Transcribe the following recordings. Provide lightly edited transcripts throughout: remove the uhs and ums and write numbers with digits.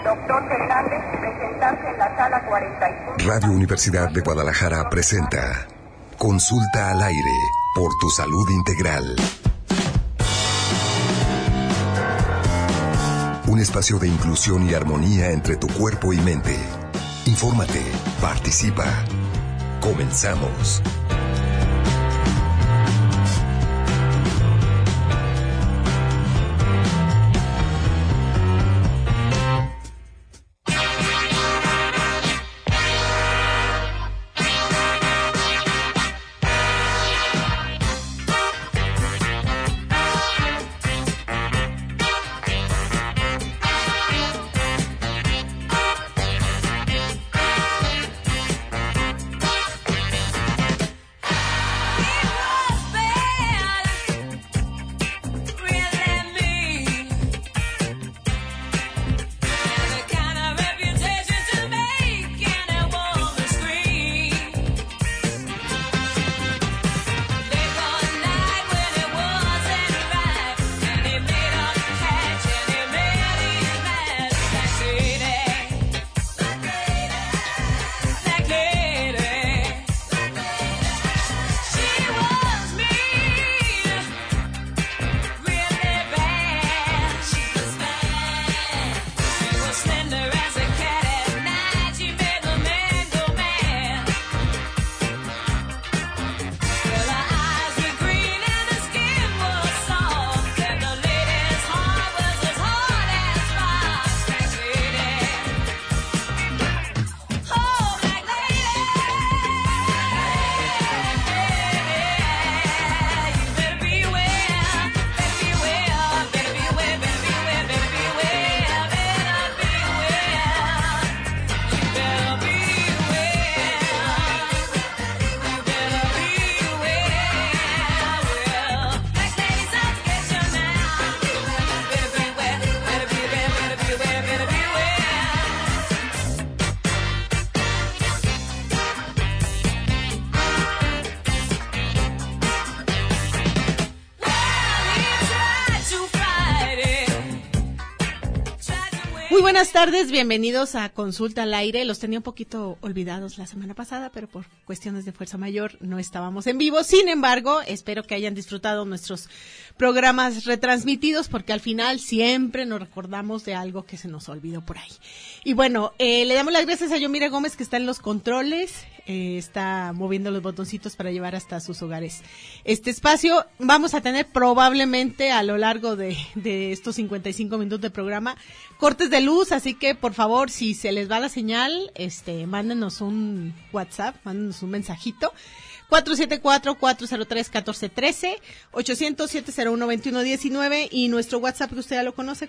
doctor Fernández presentarse en la sala 45. Radio Universidad de Guadalajara presenta Consulta al aire por tu salud integral. Un espacio de inclusión y armonía entre tu cuerpo y mente. Infórmate, participa. Comenzamos. Buenas tardes, bienvenidos a Consulta al Aire. Los tenía un poquito olvidados la semana pasada, pero por cuestiones de fuerza mayor no estábamos en vivo. Sin embargo, espero que hayan disfrutado nuestros programas retransmitidos, porque al final siempre nos recordamos de algo que se nos olvidó por ahí. Y bueno, le damos las gracias a Yomira Gómez, que está en los controles, está moviendo los botoncitos para llevar hasta sus hogares este espacio. Vamos a tener probablemente a lo largo de estos 55 minutos de programa cortes de luz, así que por favor, si se les va la señal, mándenos un WhatsApp, mándenos un mensajito. 474-403-1413, 800-701-2119 y nuestro WhatsApp, que usted ya lo conoce,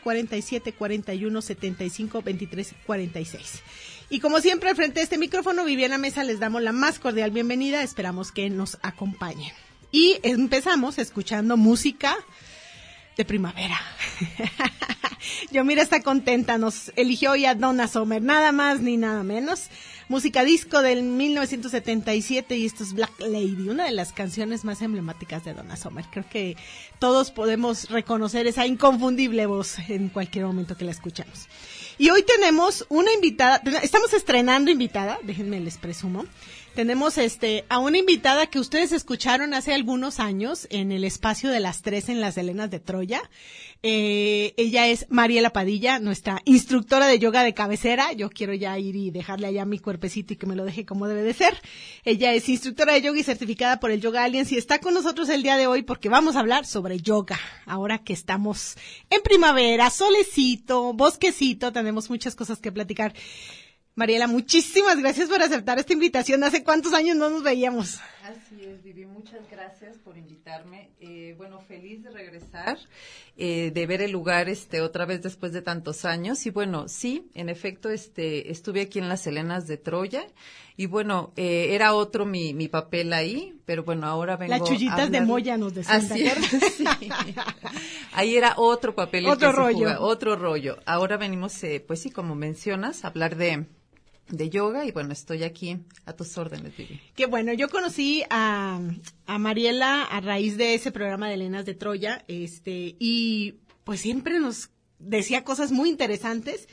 47-41-75-23-46. Y como siempre, al frente de este micrófono, Viviana Mesa, les damos la más cordial bienvenida. Esperamos que nos acompañen. Y empezamos escuchando música de primavera. Yomira está contenta, nos eligió hoy a Donna Summer, nada más ni nada menos. Música disco del 1977 y esto es Black Lady, una de las canciones más emblemáticas de Donna Summer. Creo que todos podemos reconocer esa inconfundible voz en cualquier momento que la escuchamos. Y hoy tenemos una invitada, estamos estrenando invitada, déjenme les presumo. Tenemos a una invitada que ustedes escucharon hace algunos años en el espacio de las 3 en las Helenas de Troya. Ella es Mariela Padilla, nuestra instructora de yoga de cabecera. Yo quiero ya ir y dejarle allá mi cuerpecito y que me lo deje como debe de ser. Ella es instructora de yoga y certificada por el Yoga Alliance y está con nosotros el día de hoy porque vamos a hablar sobre yoga. Ahora que estamos en primavera, solecito, bosquecito, tenemos muchas cosas que platicar. Mariela, muchísimas gracias por aceptar esta invitación. ¿Hace cuántos años no nos veíamos? Así es, Vivi, muchas gracias por invitarme. Feliz de regresar, de ver el lugar otra vez después de tantos años. Y bueno, sí, en efecto, estuve aquí en las Helenas de Troya. Y bueno, era otro mi papel ahí, pero bueno, ahora vengo Las chullitas de Moya nos decían. Así es, sí. Ahí era otro papel. Otro rollo. Otro rollo. Ahora venimos, pues sí, como mencionas, a hablar de yoga y bueno, estoy aquí a tus órdenes, Vivi. Qué bueno, yo conocí a Mariela a raíz de ese programa de Helenas de Troya, y pues siempre nos decía cosas muy interesantes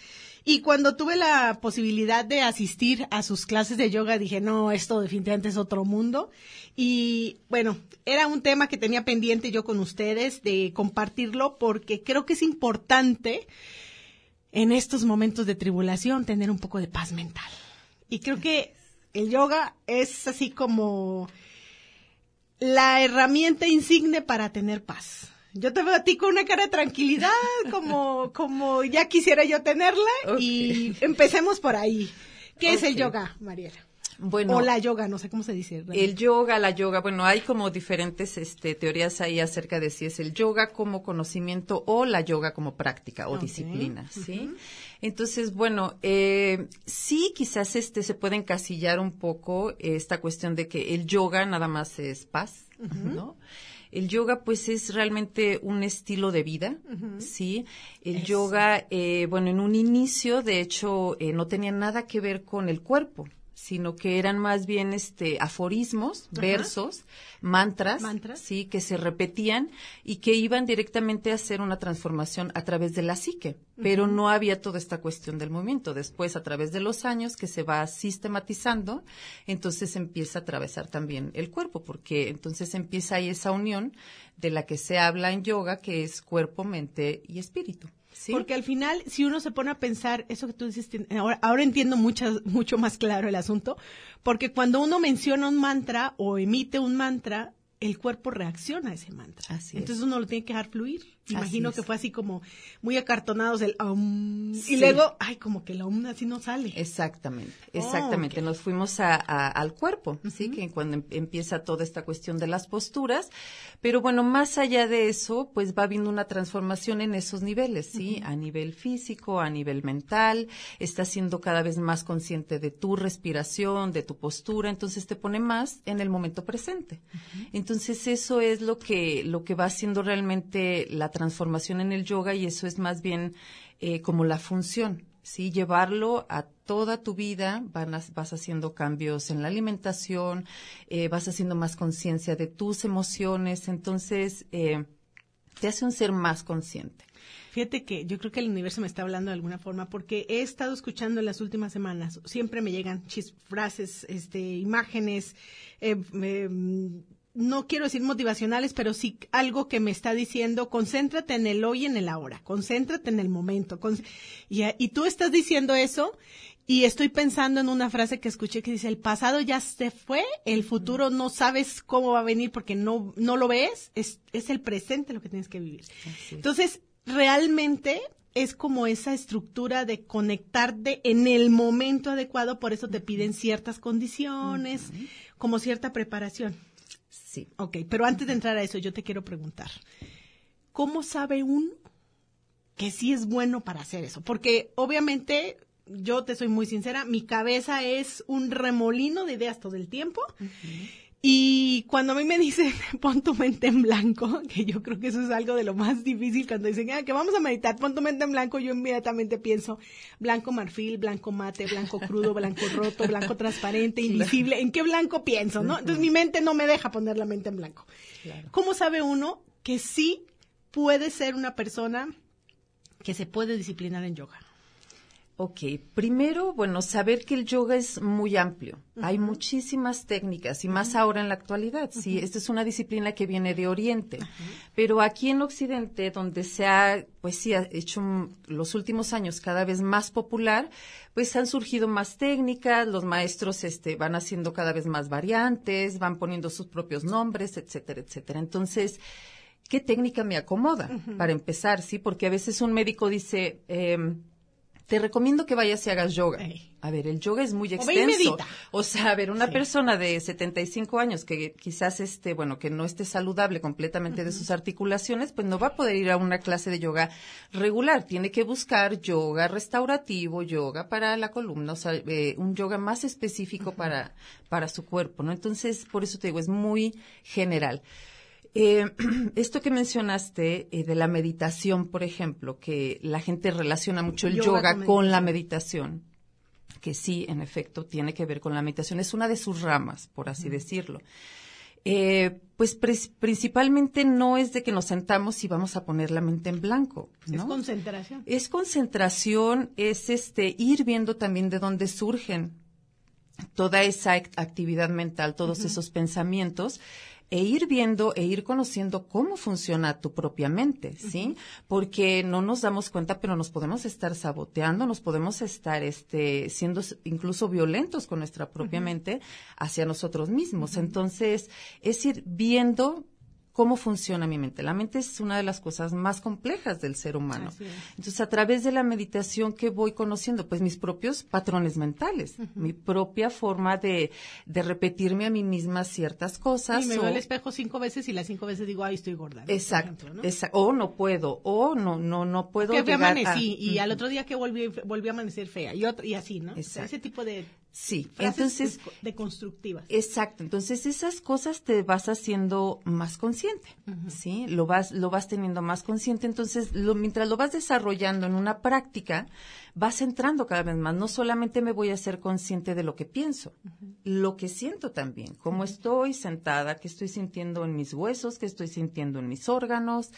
Y cuando tuve la posibilidad de asistir a sus clases de yoga, dije, no, esto definitivamente es otro mundo. Y bueno, era un tema que tenía pendiente yo con ustedes de compartirlo porque creo que es importante en estos momentos de tribulación tener un poco de paz mental. Y creo que el yoga es así como la herramienta insigne para tener paz. Yo te veo a ti con una cara de tranquilidad, como ya quisiera yo tenerla, y empecemos por ahí. ¿Qué es el yoga, Mariela? Bueno, o la yoga, no sé cómo se dice. El yoga, la yoga, bueno, hay como diferentes teorías ahí acerca de si es el yoga como conocimiento o la yoga como práctica o disciplina, ¿sí? Entonces, bueno, sí, quizás se puede encasillar un poco esta cuestión de que el yoga nada más es paz, ¿no? El yoga, pues, es realmente un estilo de vida, ¿sí? El yoga, bueno, en un inicio, de hecho, no tenía nada que ver con el cuerpo, sino que eran más bien aforismos, versos, mantras, sí, que se repetían y que iban directamente a hacer una transformación a través de la psique, pero no había toda esta cuestión del movimiento. Después, a través de los años, que se va sistematizando, entonces empieza a atravesar también el cuerpo, porque entonces empieza ahí esa unión de la que se habla en yoga, que es cuerpo, mente y espíritu. ¿Sí? Porque al final, si uno se pone a pensar, eso que tú dices, ahora entiendo mucho más claro el asunto, porque cuando uno menciona un mantra o emite un mantra, el cuerpo reacciona a ese mantra. Así Entonces es. uno lo tiene que dejar fluir. Imagino que fue así como muy acartonados el Sí. y luego, como que el así no sale. Exactamente. Okay. Nos fuimos al cuerpo, ¿sí? Que cuando empieza toda esta cuestión de las posturas, pero bueno, más allá de eso, pues va habiendo una transformación en esos niveles, ¿sí? A nivel físico, a nivel mental, estás siendo cada vez más consciente de tu respiración, de tu postura, entonces te pone más en el momento presente. Entonces eso es lo que va haciendo realmente la transformación en el yoga, y eso es más bien como la función, ¿sí? Llevarlo a toda tu vida, vas haciendo cambios en la alimentación, vas haciendo más conciencia de tus emociones, entonces te hace un ser más consciente. Fíjate que yo creo que el universo me está hablando de alguna forma, porque he estado escuchando en las últimas semanas, siempre me llegan frases, imágenes, no quiero decir motivacionales, pero sí algo que me está diciendo, concéntrate en el hoy y en el ahora, concéntrate en el momento. Y tú estás diciendo eso, y estoy pensando en una frase que escuché que dice, el pasado ya se fue, el futuro no sabes cómo va a venir porque no lo ves, es el presente lo que tienes que vivir. Entonces, realmente es como esa estructura de conectarte en el momento adecuado, por eso te piden ciertas condiciones, como cierta preparación. Sí. Ok, pero antes de entrar a eso, yo te quiero preguntar, ¿cómo sabe uno que sí es bueno para hacer eso? Porque obviamente, yo te soy muy sincera, mi cabeza es un remolino de ideas todo el tiempo, y cuando a mí me dicen, pon tu mente en blanco, que yo creo que eso es algo de lo más difícil, cuando dicen, que vamos a meditar, pon tu mente en blanco, yo inmediatamente pienso, blanco marfil, blanco mate, blanco crudo, blanco roto, blanco transparente, invisible, ¿en qué blanco pienso, no? Entonces mi mente no me deja poner la mente en blanco. Claro. ¿Cómo sabe uno que sí puede ser una persona que se puede disciplinar en yoga? Ok, primero, bueno, saber que el yoga es muy amplio. Hay muchísimas técnicas, y más ahora en la actualidad. Sí, esta es una disciplina que viene de Oriente. Pero aquí en Occidente, donde se ha hecho los últimos años cada vez más popular, pues han surgido más técnicas, los maestros van haciendo cada vez más variantes, van poniendo sus propios nombres, etcétera, etcétera. Entonces, ¿qué técnica me acomoda? Para empezar, sí, porque a veces un médico dice, te recomiendo que vayas y hagas yoga. A ver, el yoga es muy extenso. O sea, a ver, una persona de 75 años que quizás que no esté saludable completamente de sus articulaciones, pues no va a poder ir a una clase de yoga regular. Tiene que buscar yoga restaurativo, yoga para la columna, o sea, un yoga más específico para su cuerpo, ¿no? Entonces, por eso te digo, es muy general. Esto que mencionaste de la meditación, por ejemplo, que la gente relaciona mucho el yoga con la meditación, que sí, en efecto, tiene que ver con la meditación, es una de sus ramas, por así decirlo. Pues principalmente no es de que nos sentamos y vamos a poner la mente en blanco, ¿no? Es concentración. Es concentración, es ir viendo también de dónde surgen toda esa actividad mental, todos esos pensamientos, e ir viendo e ir conociendo cómo funciona tu propia mente, ¿sí? Porque no nos damos cuenta, pero nos podemos estar saboteando, nos podemos estar siendo incluso violentos con nuestra propia mente hacia nosotros mismos. Entonces, es ir viendo cómo funciona mi mente. La mente es una de las cosas más complejas del ser humano. Entonces, a través de la meditación, ¿qué voy conociendo? Pues mis propios patrones mentales, mi propia forma de repetirme a mí misma ciertas cosas. Y me veo al espejo 5 veces y las 5 veces digo, ay, estoy gorda, ¿no? Exacto, Por ejemplo, ¿no? o no puedo, o no puedo que llegar amanecí y al otro día que volví a amanecer fea y así, ¿no? O sea, ese tipo de sí, frases entonces deconstructivas. Exacto, entonces esas cosas te vas haciendo más consciente, ¿sí? Lo vas teniendo más consciente, entonces mientras lo vas desarrollando en una práctica, vas entrando cada vez más. No solamente me voy a ser consciente de lo que pienso, lo que siento también, cómo estoy sentada, qué estoy sintiendo en mis huesos, qué estoy sintiendo en mis órganos,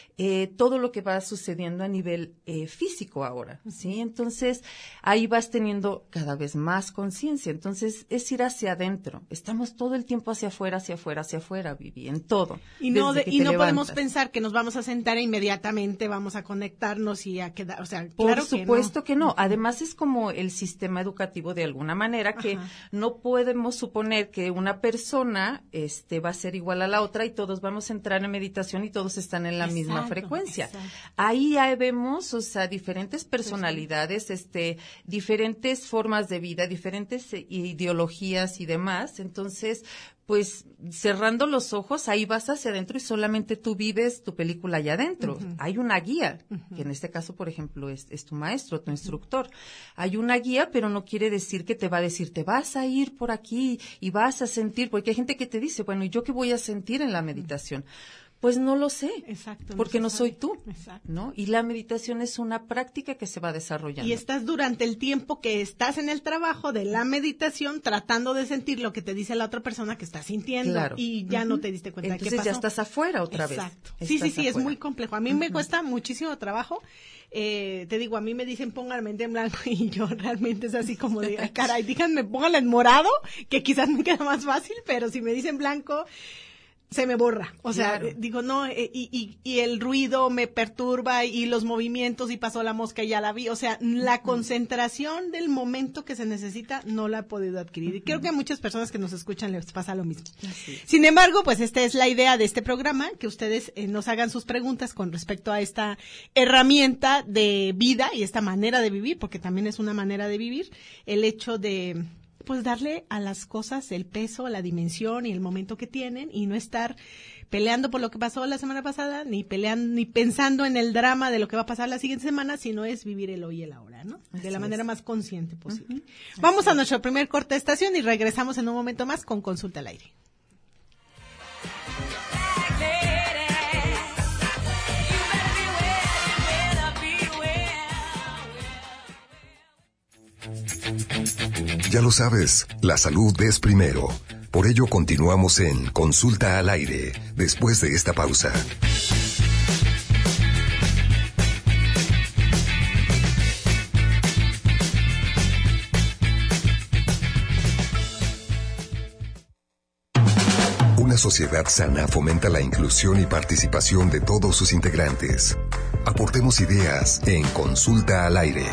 todo lo que va sucediendo a nivel físico ahora, ¿sí? Entonces, ahí vas teniendo cada vez más conciencia. Entonces, es ir hacia adentro. Estamos todo el tiempo hacia afuera, Vivi, en todo. Y no podemos pensar que nos vamos a sentar e inmediatamente vamos a conectarnos y a quedar, o sea, por claro supuesto que no. Además, es como el sistema educativo de alguna manera que no podemos suponer que una persona va a ser igual a la otra y todos vamos a entrar en meditación y todos están en la misma frecuencia. Ahí ya vemos, o sea, diferentes personalidades, diferentes formas de vida, diferentes ideologías y demás. Entonces, pues cerrando los ojos, ahí vas hacia adentro y solamente tú vives tu película allá adentro. Hay una guía, que en este caso, por ejemplo, es tu maestro, tu instructor. Hay una guía, pero no quiere decir que te va a decir, te vas a ir por aquí y vas a sentir, porque hay gente que te dice, bueno, ¿y yo qué voy a sentir en la meditación? Pues no lo sé, porque no soy tú, ¿no? Y la meditación es una práctica que se va desarrollando. Y estás durante el tiempo que estás en el trabajo de la meditación tratando de sentir lo que te dice la otra persona que está sintiendo y ya no te diste cuenta de qué pasó. Entonces ya estás afuera otra vez. Sí, es muy complejo. A mí me cuesta muchísimo trabajo. Te digo, a mí me dicen pongan la mente en blanco y yo realmente es así como de, ay, caray, díganme, pónganla en morado, que quizás me queda más fácil, pero si me dicen blanco, se me borra, o sea, digo, no, y el ruido me perturba y los movimientos y pasó la mosca y ya la vi, o sea, la concentración del momento que se necesita no la he podido adquirir y creo que a muchas personas que nos escuchan les pasa lo mismo. Sin embargo, pues esta es la idea de este programa, que ustedes nos hagan sus preguntas con respecto a esta herramienta de vida y esta manera de vivir, porque también es una manera de vivir, el hecho de pues darle a las cosas el peso, la dimensión y el momento que tienen y no estar peleando por lo que pasó la semana pasada, ni pensando en el drama de lo que va a pasar la siguiente semana, sino es vivir el hoy y el ahora, ¿no? De la manera más consciente posible. Vamos a nuestro primer corte de estación y regresamos en un momento más con Consulta al Aire. Ya lo sabes, la salud es primero. Por ello continuamos en Consulta al Aire, después de esta pausa. Una sociedad sana fomenta la inclusión y participación de todos sus integrantes. Aportemos ideas en Consulta al Aire.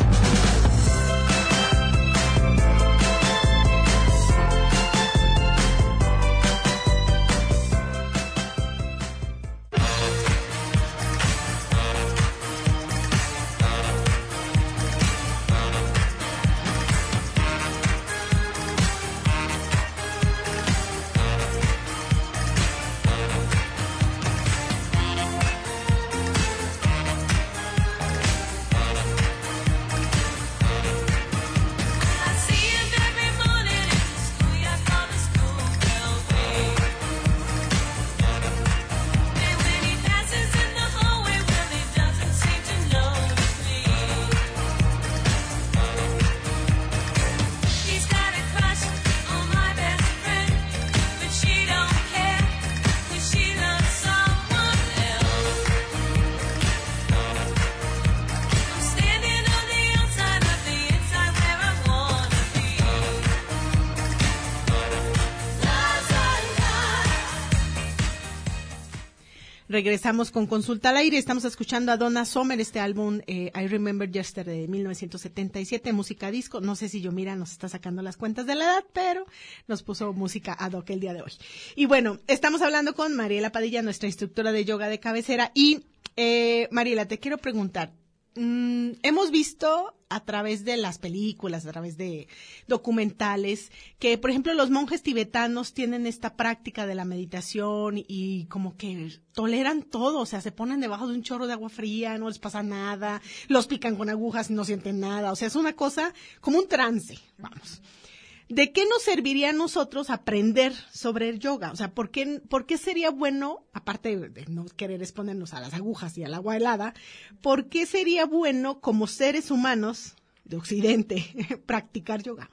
Regresamos con Consulta al Aire. Estamos escuchando a Donna Summer, este álbum I Remember Yesterday de 1977, música disco. No sé si Yomira nos está sacando las cuentas de la edad, pero nos puso música ad hoc el día de hoy. Y bueno, estamos hablando con Mariela Padilla, nuestra instructora de yoga de cabecera. Y Mariela, te quiero preguntar, hemos visto a través de las películas, a través de documentales, que por ejemplo los monjes tibetanos tienen esta práctica de la meditación y como que toleran todo, o sea, se ponen debajo de un chorro de agua fría, no les pasa nada, los pican con agujas y no sienten nada, o sea, es una cosa como un trance, vamos. ¿De qué nos serviría a nosotros aprender sobre el yoga? O sea, ¿por qué sería bueno, aparte de no querer exponernos a las agujas y al agua helada, por qué sería bueno como seres humanos de Occidente practicar yoga?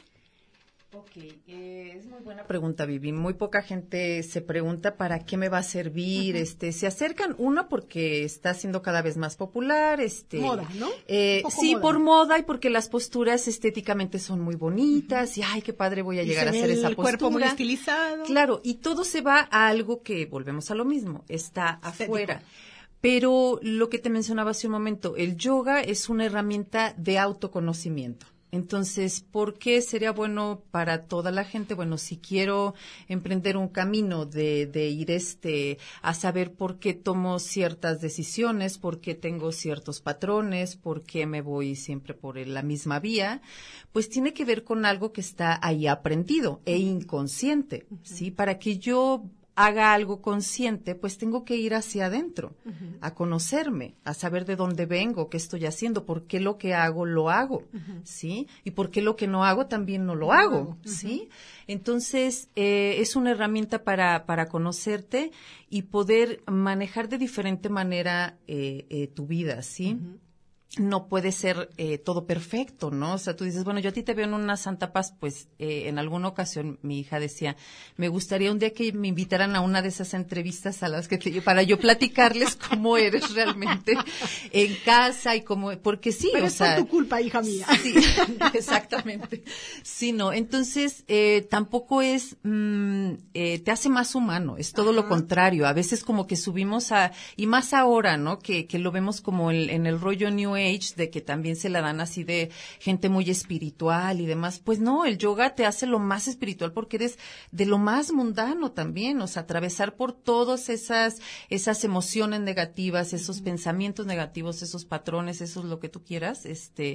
Ok, es muy buena pregunta, Vivi. Muy poca gente se pregunta para qué me va a servir. Se acercan, uno, porque está siendo cada vez más popular. Moda, ¿no? Sí, moda. por moda y porque las posturas estéticamente son muy bonitas y ay, qué padre voy a llegar a hacer esa postura. El cuerpo muy estilizado. Claro, y todo se va a algo que, volvemos a lo mismo, está afuera. Pero lo que te mencionaba hace un momento, el yoga es una herramienta de autoconocimiento. Entonces, ¿por qué sería bueno para toda la gente? Bueno, si quiero emprender un camino de ir a saber por qué tomo ciertas decisiones, por qué tengo ciertos patrones, por qué me voy siempre por la misma vía, pues tiene que ver con algo que está ahí aprendido e inconsciente, ¿sí? Para que yo haga algo consciente, pues tengo que ir hacia adentro, a conocerme, a saber de dónde vengo, qué estoy haciendo, por qué lo que hago, lo hago, ¿sí? Y por qué lo que no hago, también no lo hago, ¿sí? Entonces, es una herramienta para conocerte y poder manejar de diferente manera tu vida, ¿sí? No puede ser todo perfecto, ¿no? O sea, tú dices, bueno, yo a ti te veo en una santa paz, pues en alguna ocasión mi hija decía, me gustaría un día que me invitaran a una de esas entrevistas a las que para yo platicarles cómo eres realmente en casa y cómo, porque sí, pero o es sea. por tu culpa, hija mía. Sí, exactamente. Sí, no, entonces tampoco es, te hace más humano, es todo lo contrario. A veces como que subimos y más ahora, ¿no? Que lo vemos como en el rollo New Age, de que también se la dan así de gente muy espiritual y demás. Pues no, el yoga te hace lo más espiritual porque eres de lo más mundano también, o sea, atravesar por todas esas emociones negativas, esos pensamientos negativos, esos patrones, eso es lo que tú quieras,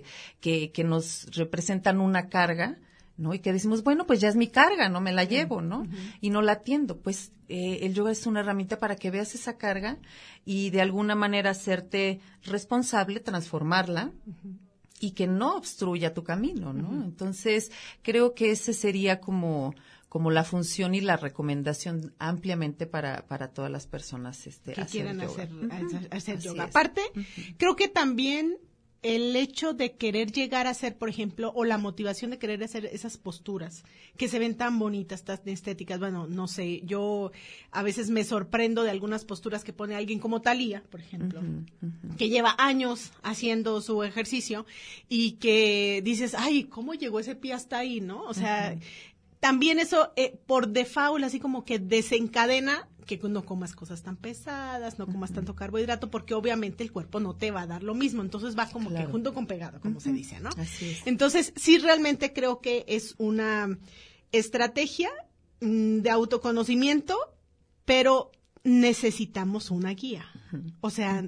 que nos representan una carga, ¿no? Y que decimos, bueno, pues ya es mi carga, no me la llevo, ¿no? Y no la atiendo. Pues el yoga es una herramienta para que veas esa carga y de alguna manera hacerte responsable, transformarla y que no obstruya tu camino, ¿no? Entonces, creo que ese sería como la función y la recomendación ampliamente para todas las personas que quieran hacer yoga. Es. Aparte, creo que también el hecho de querer llegar a ser, por ejemplo, o la motivación de querer hacer esas posturas que se ven tan bonitas, tan estéticas, bueno, no sé, yo a veces me sorprendo de algunas posturas que pone alguien como Thalía, por ejemplo, que lleva años haciendo su ejercicio y que dices, ay, ¿cómo llegó ese pie hasta ahí, no? O sea, también eso por default así como que desencadena que no comas cosas tan pesadas, no comas tanto carbohidrato, porque obviamente el cuerpo no te va a dar lo mismo, entonces va como que junto con pegado, como se dice, ¿no? Así es. Entonces, sí realmente creo que es una estrategia de autoconocimiento, pero necesitamos una guía. O sea,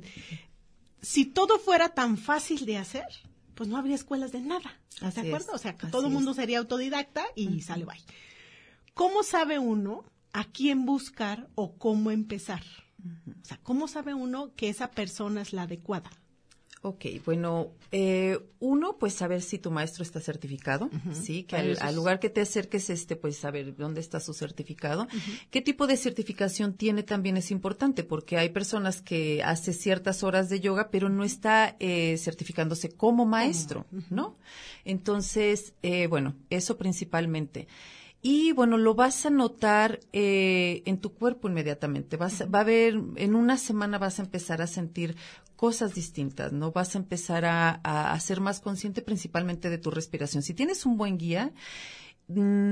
si todo fuera tan fácil de hacer, pues no habría escuelas de nada, ¿de acuerdo? O sea, que todo el mundo sería autodidacta y sale bye. ¿Cómo sabe uno a quién buscar o cómo empezar? O sea, ¿cómo sabe uno que esa persona es la adecuada? Ok, bueno, uno, pues saber si tu maestro está certificado, ¿sí? Que al lugar que te acerques, pues saber dónde está su certificado. ¿Qué tipo de certificación tiene? También es importante, porque hay personas que hace ciertas horas de yoga, pero no está certificándose como maestro, ¿no? Entonces, bueno, eso principalmente. Y bueno, lo vas a notar en tu cuerpo inmediatamente. Va a ver, en una semana vas a empezar a sentir cosas distintas, ¿no? Vas a empezar a ser más consciente principalmente de tu respiración. Si tienes un buen guía,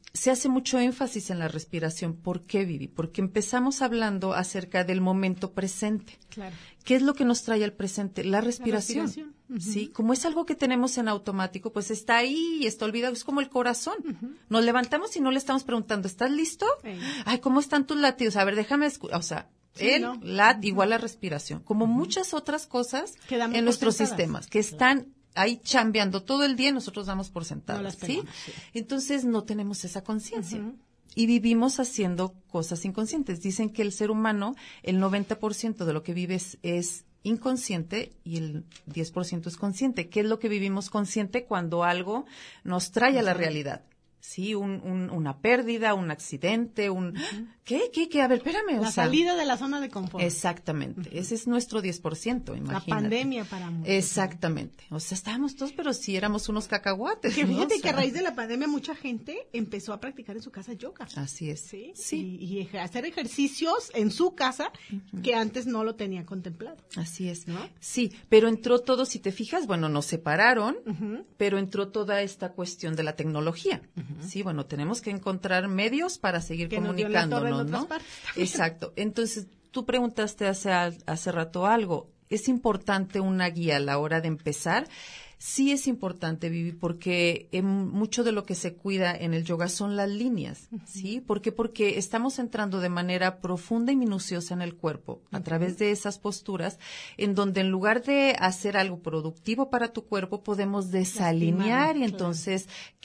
se hace mucho énfasis en la respiración. ¿Por qué, Vivi? Porque empezamos hablando acerca del momento presente. Claro. ¿Qué es lo que nos trae al presente? La respiración. La respiración. Uh-huh. Sí, como es algo que tenemos en automático, pues está ahí y está olvidado. Es como el corazón. Uh-huh. Nos levantamos y no le estamos preguntando, ¿estás listo? Ay, ¿cómo están tus latidos? A ver, déjame o sea, sí, ¿no? Igual la respiración. Como muchas otras cosas en nuestros sistemas que están ahí chambeando todo el día y nosotros damos por sentados, ¿sí? Entonces no tenemos esa conciencia. Uh-huh. Y vivimos haciendo cosas inconscientes. Dicen que el ser humano, el 90% de lo que vive es inconsciente y el 10% es consciente. ¿Qué es lo que vivimos consciente cuando algo nos trae a la realidad? Sí, una pérdida, un accidente, uh-huh. ¿Qué? A ver, espérame. La salida de la zona de confort. Exactamente. Uh-huh. Ese es nuestro 10%, imagínate. La pandemia para muchos. Exactamente. O sea, estábamos todos, pero sí éramos unos cacahuates. Que fíjate, ¿no? Que a raíz de la pandemia mucha gente empezó a practicar en su casa yoga. Así es. Sí. Y hacer ejercicios en su casa uh-huh. que antes no lo tenía contemplado. Así es. ¿No? Sí, pero entró todo, si te fijas, bueno, nos separaron, uh-huh. pero entró toda esta cuestión de la tecnología. Uh-huh. Sí, bueno, tenemos que encontrar medios para seguir comunicándonos, ¿no? Exacto. Entonces, tú preguntaste hace rato algo. ¿Es importante una guía a la hora de empezar? Sí es importante, Vivi, porque mucho de lo que se cuida en el yoga son las líneas, ¿sí? ¿Por qué? Porque estamos entrando de manera profunda y minuciosa en el cuerpo a través de esas posturas en donde en lugar de hacer algo productivo para tu cuerpo podemos desalinear y entonces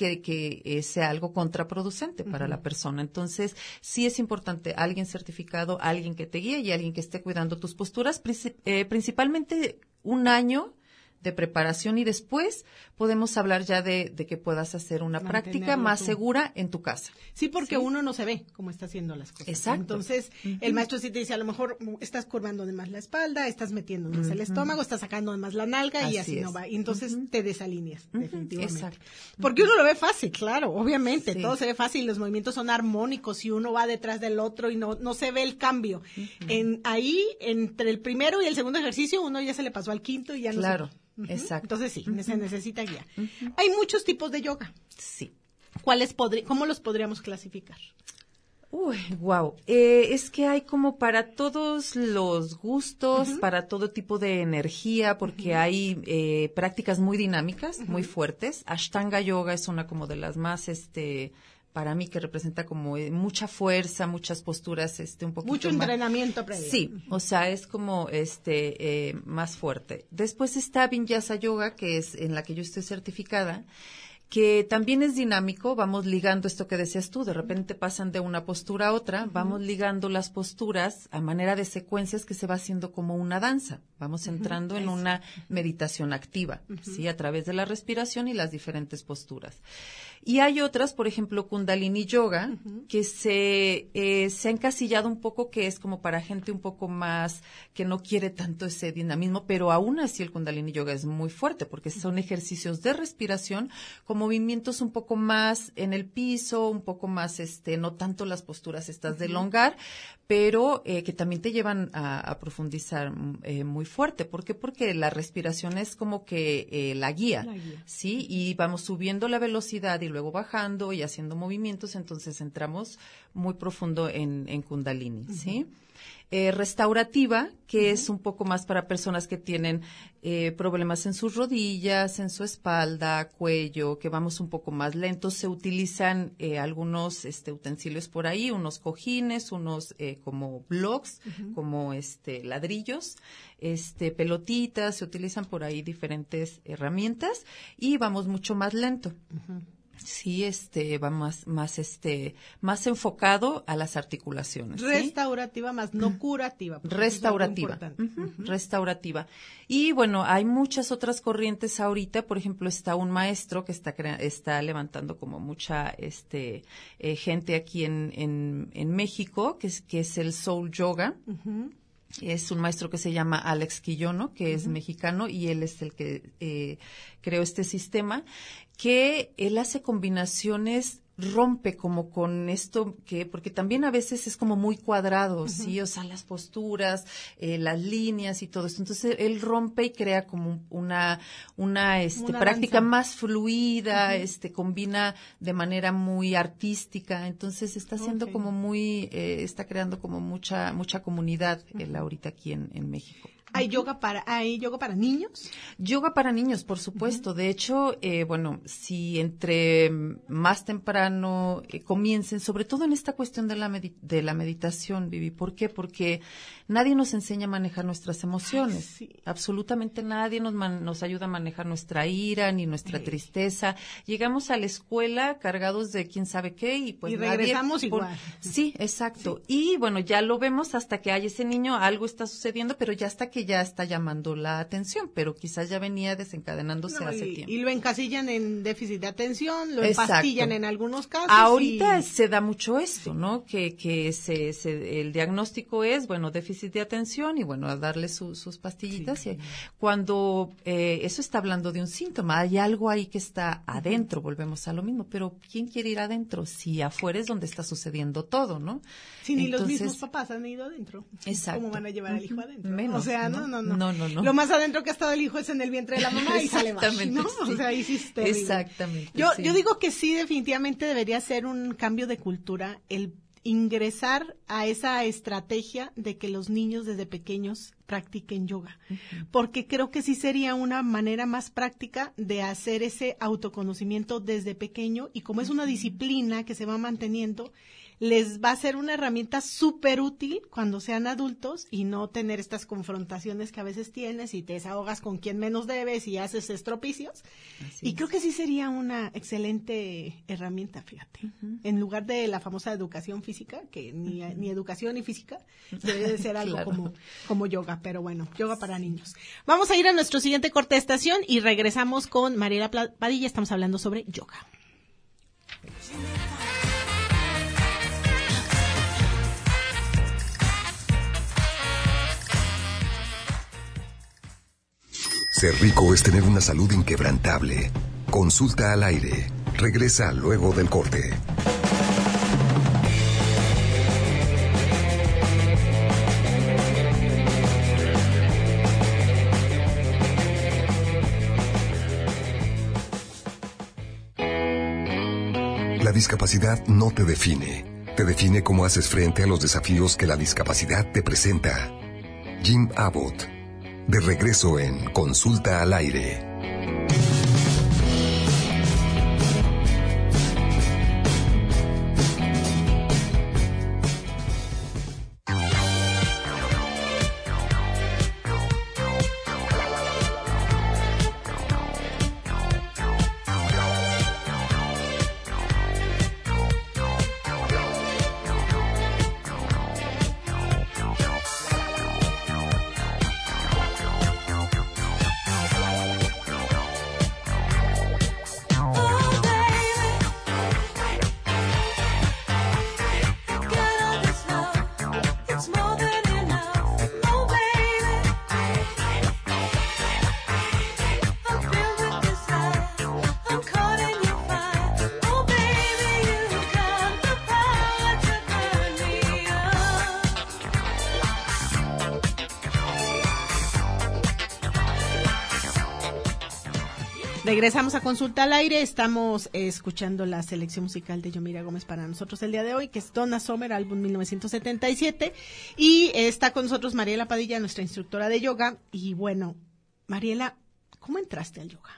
que sea algo contraproducente para la persona. Entonces, sí es importante alguien certificado, alguien que te guíe y alguien que esté cuidando tus posturas, principalmente un año de preparación y después podemos hablar ya de que puedas hacer una práctica más segura en tu casa. Sí, porque uno no se ve cómo está haciendo las cosas. Exacto. Entonces, el maestro sí te dice, a lo mejor estás curvando de más la espalda, estás metiendo más el estómago, estás sacando de más la nalga y así no va. Y entonces te desalineas, definitivamente. Exacto. Porque uno lo ve fácil, claro, obviamente. Todo se ve fácil, los movimientos son armónicos y uno va detrás del otro y no se ve el cambio. Ahí, entre el primero y el segundo ejercicio, uno ya se le pasó al quinto y ya no Claro. se... Exacto. Entonces sí, se necesita guía. Hay muchos tipos de yoga. Sí. ¿Cómo los podríamos clasificar? Uy, wow. Es que hay como para todos los gustos, para todo tipo de energía, porque hay prácticas muy dinámicas, muy fuertes. Ashtanga Yoga es una como de las más, para mí que representa como mucha fuerza, muchas posturas, un poquito mucho entrenamiento previo. Sí, o sea, es como más fuerte. Después está Vinyasa Yoga, que es en la que yo estoy certificada, que también es dinámico, vamos ligando esto que decías tú, de repente pasan de una postura a otra, vamos ligando las posturas a manera de secuencias que se va haciendo como una danza, vamos entrando en una meditación activa, ¿sí? A través de la respiración y las diferentes posturas. Y hay otras, por ejemplo, Kundalini Yoga, que se ha encasillado un poco, que es como para gente un poco más que no quiere tanto ese dinamismo, pero aún así el Kundalini Yoga es muy fuerte, porque son ejercicios de respiración con movimientos un poco más en el piso, un poco más, no tanto las posturas estas de elongar, pero que también te llevan a profundizar muy fuerte. ¿Por qué? Porque la respiración es como que la guía, ¿sí? Y vamos subiendo la velocidad y luego bajando y haciendo movimientos, entonces entramos muy profundo en Kundalini, ¿sí? Restaurativa, que es un poco más para personas que tienen problemas en sus rodillas, en su espalda, cuello, que vamos un poco más lentos. Se utilizan algunos utensilios por ahí, unos cojines, unos como blocks, como ladrillos, pelotitas, se utilizan por ahí diferentes herramientas y vamos mucho más lento. Sí, va más enfocado a las articulaciones. Restaurativa ¿sí? Más no curativa. Restaurativa. Restaurativa. Y bueno, hay muchas otras corrientes ahorita. Por ejemplo, está un maestro que está levantando como mucha gente aquí en México, que es el Soul Yoga. Es un maestro que se llama Alex Quillono, que es mexicano, y él es el que creó este sistema, que él hace combinaciones rompe como con esto porque también a veces es como muy cuadrado, ¿sí? O sea, las posturas, las líneas y todo esto. Entonces, él rompe y crea como una práctica danza más fluida, combina de manera muy artística. Entonces, está haciendo como está creando como mucha comunidad él ahorita aquí en México. ¿Hay yoga para niños? Yoga para niños, por supuesto. De hecho, si entre más temprano comiencen, sobre todo en esta cuestión de la meditación, Vivi. ¿Por qué? Porque nadie nos enseña a manejar nuestras emociones. Ay, sí. Absolutamente nadie nos ayuda a manejar nuestra ira ni nuestra tristeza. Llegamos a la escuela cargados de quién sabe qué y pues regresamos igual. Sí, exacto. Sí. Y ya lo vemos hasta que hay ese niño, algo está sucediendo, pero ya hasta que ya está llamando la atención, pero quizás ya venía desencadenándose hace tiempo. Y lo encasillan en déficit de atención, lo empastillan en algunos casos. Ahorita se da mucho esto, ¿no? Que el diagnóstico es, déficit de atención y a darle sus pastillitas. Sí. Cuando eso está hablando de un síntoma, hay algo ahí que está adentro, volvemos a lo mismo, pero ¿quién quiere ir adentro? Si afuera es donde está sucediendo todo, ¿no? Sí, ni los mismos papás han ido adentro. Exacto. ¿Cómo van a llevar al hijo adentro? Menos, o sea, no. No. Lo más adentro que ha estado el hijo es en el vientre de la mamá y sale mal, ¿no? Sí. O sea, ahí sí es terrible. Exactamente. Yo digo que sí, definitivamente debería ser un cambio de cultura el ingresar a esa estrategia de que los niños desde pequeños practiquen yoga, porque creo que sí sería una manera más práctica de hacer ese autoconocimiento desde pequeño, y como es una disciplina que se va manteniendo, les va a ser una herramienta súper útil cuando sean adultos y no tener estas confrontaciones que a veces tienes y te desahogas con quien menos debes y haces estropicios. Y creo que sí sería una excelente herramienta, fíjate. En lugar de la famosa educación física, que ni educación ni física, debe de ser algo Claro. como yoga, pero bueno, yoga para niños. Vamos a ir a nuestro siguiente corte de estación y regresamos con Mariela Padilla. Estamos hablando sobre yoga. Ser rico es tener una salud inquebrantable. Consulta al aire. Regresa luego del corte. La discapacidad no te define. Te define cómo haces frente a los desafíos que la discapacidad te presenta. Jim Abbott. De regreso en Consulta al Aire. Regresamos a Consulta al Aire. Estamos escuchando la selección musical de Yomira Gómez para nosotros el día de hoy, que es Donna Summer, álbum 1977. Y está con nosotros Mariela Padilla, nuestra instructora de yoga. Y bueno, Mariela, ¿cómo entraste al yoga?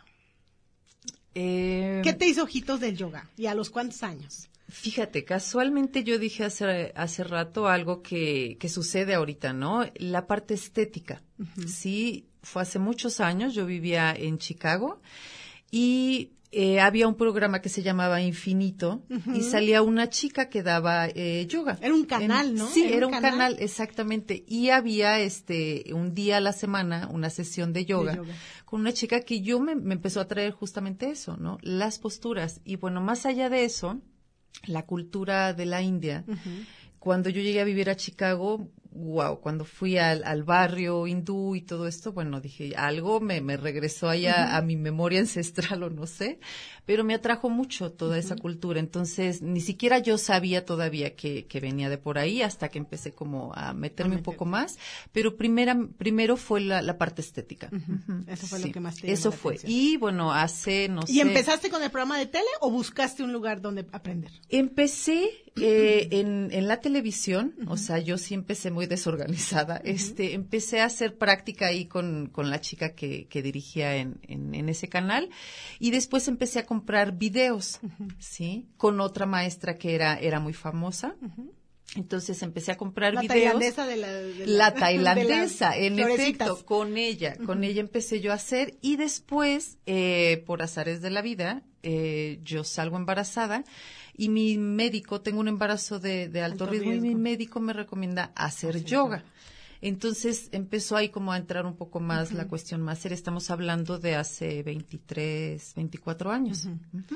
¿Qué te hizo ojitos del yoga? ¿Y a los cuántos años? Fíjate, casualmente yo dije hace rato algo que sucede ahorita, ¿no? La parte estética. Sí, fue hace muchos años, yo vivía en Chicago y había un programa que se llamaba Infinito y salía una chica que daba yoga. Era un canal, ¿no? Sí, era un canal, exactamente. Y había un día a la semana una sesión de yoga con una chica que yo me empezó a traer justamente eso, ¿no? Las posturas. Y bueno, más allá de eso, la cultura de la India. Cuando yo llegué a vivir a Chicago, wow, cuando fui al barrio hindú y todo esto, bueno, dije, algo me regresó allá a mi memoria ancestral o no sé, pero me atrajo mucho toda esa cultura. Entonces, ni siquiera yo sabía todavía que venía de por ahí hasta que empecé como a meterme un poco más, pero primero fue la parte estética. Eso fue Sí, lo que más te llamó eso la fue. atención. Y bueno, hace, no sé. ¿Y empezaste con el programa de tele o buscaste un lugar donde aprender? Empecé en la televisión, o sea, yo sí empecé muy desorganizada. Empecé a hacer práctica ahí con la chica que dirigía en ese canal, y después empecé a comprar videos, ¿sí? Con otra maestra que era muy famosa. Entonces empecé a comprar la videos. Tailandesa La tailandesa, de las en florecitas. efecto, con ella empecé yo a hacer, y después, por azares de la vida, yo salgo embarazada, y mi médico, tengo un embarazo de alto riesgo, y mi médico me recomienda hacer yoga. Entonces empezó ahí como a entrar un poco más la cuestión más seria. Estamos hablando de hace 23, 24 años.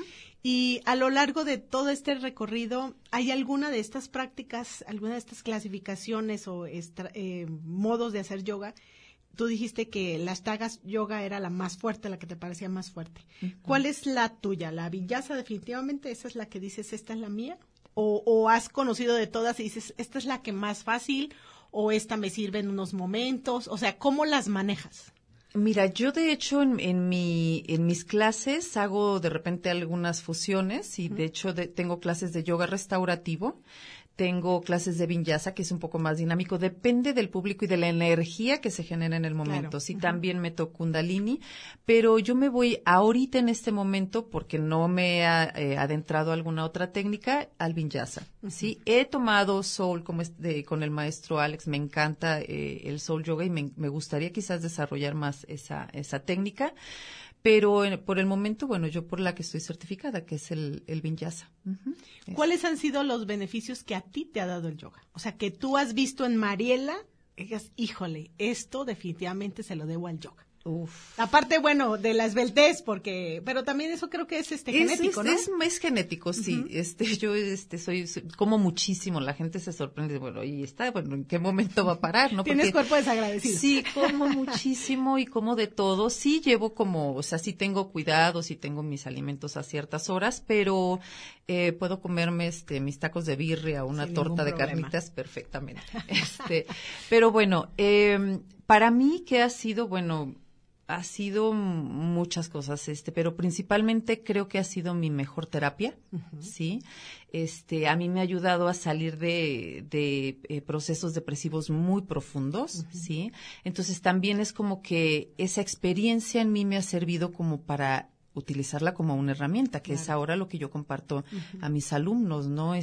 Y a lo largo de todo este recorrido, ¿hay alguna de estas prácticas, alguna de estas clasificaciones o modos de hacer yoga? Tú dijiste que la Ashtanga yoga era la más fuerte, la que te parecía más fuerte. ¿Cuál es la tuya? ¿La Vinyasa definitivamente? ¿Esa es la que dices, esta es la mía? ¿O has conocido de todas y dices, esta es la que más fácil, o esta me sirve en unos momentos? O sea, ¿cómo las manejas? Mira, yo de hecho en mis clases hago de repente algunas fusiones, y de hecho tengo clases de yoga restaurativo. Tengo clases de Vinyasa, que es un poco más dinámico. Depende del público y de la energía que se genera en el momento. Claro. Sí, también meto Kundalini, pero yo me voy ahorita en este momento, porque no me he adentrado a alguna otra técnica, al Vinyasa. Sí, he tomado Soul con el maestro Alex. Me encanta el Soul Yoga, y me gustaría quizás desarrollar más esa técnica. Pero por el momento, bueno, yo por la que estoy certificada, que es el Vinyasa. ¿Cuáles han sido los beneficios que a ti te ha dado el yoga? O sea, que tú has visto en Mariela, digas, híjole, esto definitivamente se lo debo al yoga. Uf. Aparte, bueno, de la esbeltez, pero también eso creo que es genético, ¿no? Es genético, sí. Yo soy como muchísimo, la gente se sorprende, bueno, ¿en qué momento va a parar, no? Tienes cuerpo desagradecido. Sí, como muchísimo y como de todo. Sí llevo sí tengo cuidado, sí tengo mis alimentos a ciertas horas, pero puedo comerme mis tacos de birria, una torta de carnitas perfectamente. Pero bueno, para mí, ¿qué ha sido? Bueno, ha sido muchas cosas, pero principalmente creo que ha sido mi mejor terapia, ¿sí? A mí me ha ayudado a salir de procesos depresivos muy profundos, ¿sí? Entonces también es como que esa experiencia en mí me ha servido como para utilizarla como una herramienta, que es ahora lo que yo comparto a mis alumnos, ¿no?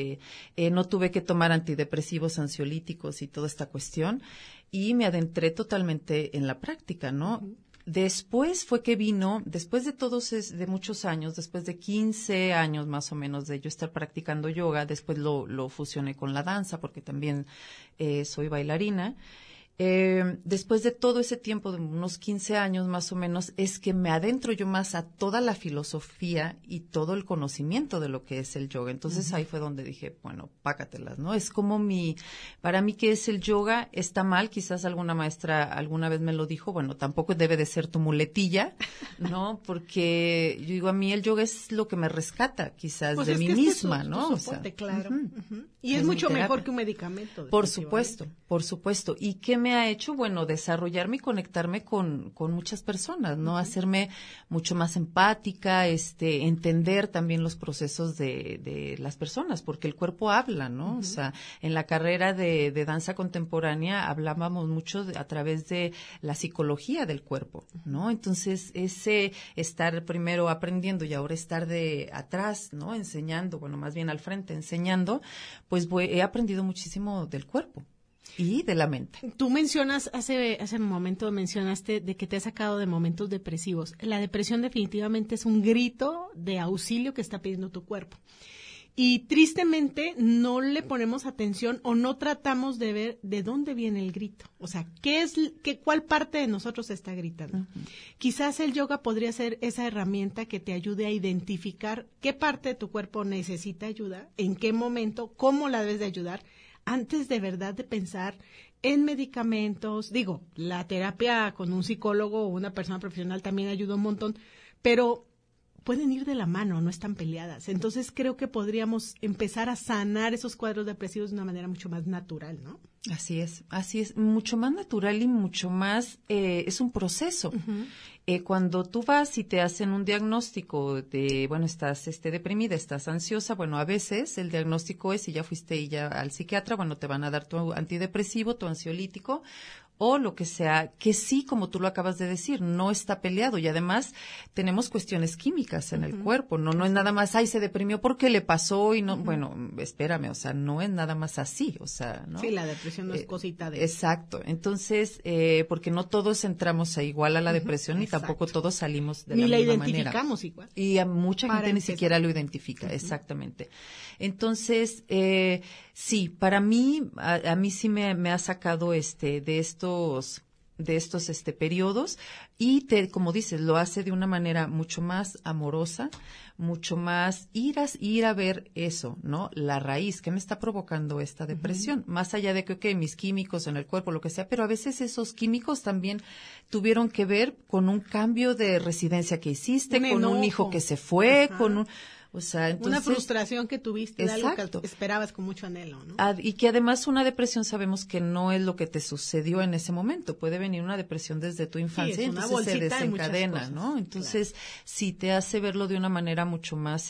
No tuve que tomar antidepresivos, ansiolíticos y toda esta cuestión, y me adentré totalmente en la práctica, ¿no? Después fue que vino, después de muchos años, después de 15 años más o menos de yo estar practicando yoga, después lo fusioné con la danza, porque también soy bailarina. Después de todo ese tiempo, de unos 15 años más o menos, es que me adentro yo más a toda la filosofía y todo el conocimiento de lo que es el yoga. Entonces ahí fue donde dije, bueno, pácatelas, ¿no? Es como para mí, ¿qué es el yoga? Está mal, quizás alguna maestra alguna vez me lo dijo, bueno, tampoco debe de ser tu muletilla, ¿no? Porque yo digo, a mí el yoga es lo que me rescata, quizás, pues de mí misma, ¿no? Tu soporte, claro. Y es mucho mejor que un medicamento. Por supuesto. ¿Y qué me ha hecho? Bueno, desarrollarme y conectarme con muchas personas, ¿no? Hacerme mucho más empática, entender también los procesos de las personas, porque el cuerpo habla, ¿no? O sea, en la carrera de danza contemporánea hablábamos mucho a través de la psicología del cuerpo, ¿no? Entonces, ese estar primero aprendiendo y ahora estar de atrás, ¿no? Enseñando, bueno, más bien al frente enseñando, pues he aprendido muchísimo del cuerpo. Y de la mente. Tú mencionas, hace un momento mencionaste de que te has sacado de momentos depresivos. La depresión definitivamente es un grito de auxilio que está pidiendo tu cuerpo. Y tristemente no le ponemos atención o no tratamos de ver de dónde viene el grito. O sea, ¿cuál parte de nosotros está gritando? Quizás el yoga podría ser esa herramienta que te ayude a identificar qué parte de tu cuerpo necesita ayuda, en qué momento, cómo la debes de ayudar, antes de verdad de pensar en medicamentos. Digo, la terapia con un psicólogo o una persona profesional también ayuda un montón, pero pueden ir de la mano, no están peleadas. Entonces creo que podríamos empezar a sanar esos cuadros depresivos de una manera mucho más natural, ¿no? Así es, mucho más natural y mucho más, es un proceso. Cuando tú vas y te hacen un diagnóstico de, bueno, estás deprimida, estás ansiosa, bueno, a veces el diagnóstico es, si ya fuiste y ya al psiquiatra, bueno, te van a dar tu antidepresivo, tu ansiolítico, o lo que sea, que sí, como tú lo acabas de decir, no está peleado. Y además tenemos cuestiones químicas en el cuerpo, no es nada más, ay, se deprimió porque le pasó y no, bueno, espérame, o sea, no es nada más así, o sea, ¿no? Sí, la depresión no es cosita de... Exacto, entonces, porque no todos entramos igual a la depresión y tampoco todos salimos de la misma manera. Ni la identificamos igual. Y a mucha gente ni siquiera lo identifica, exactamente. Entonces, sí, para mí, a mí sí me ha sacado de estos periodos y como dices, lo hace de una manera mucho más amorosa, mucho más ir a ver eso, ¿no? La raíz, ¿qué me está provocando esta depresión? Más allá de que, mis químicos en el cuerpo, lo que sea, pero a veces esos químicos también tuvieron que ver con un cambio de residencia que hiciste, con un hijo que se fue, con un... O sea, entonces, una frustración que tuviste de algo que esperabas con mucho anhelo, ¿no? Y que además una depresión sabemos que no es lo que te sucedió en ese momento. Puede venir una depresión desde tu infancia y entonces se desencadena, ¿no? Entonces, sí te hace verlo de una manera mucho más